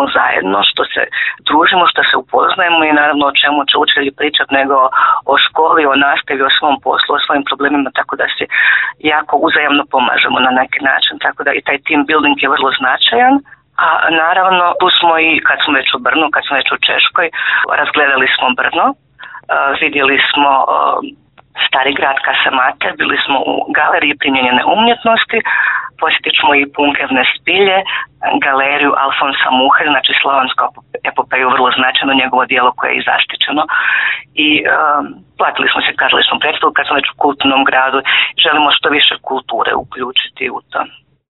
smo zajedno, što se družimo, što se upoznajemo i naravno o čemu će učitelji pričati nego o školi, o nastavi, o svom poslu, o svojim problemima, tako da se jako uzajamno pomažemo na neki način, tako da i taj team building je vrlo značajan. A naravno tu smo i kad smo već u Brnu, kad smo već u Češkoj, razgledali smo Brno, vidjeli smo stari grad Kasamate, bili smo u galeriji primijenjene umjetnosti, posjetit ćemo i punkevne spilje, galeriju Alfonsa Muhe, znači slavonsku epopeju, vrlo značajno njegovo djelo koje je i zaštićeno. I platili smo se kazališnu predstavu kad smo već u kulturnom gradu, želimo što više kulture uključiti u to.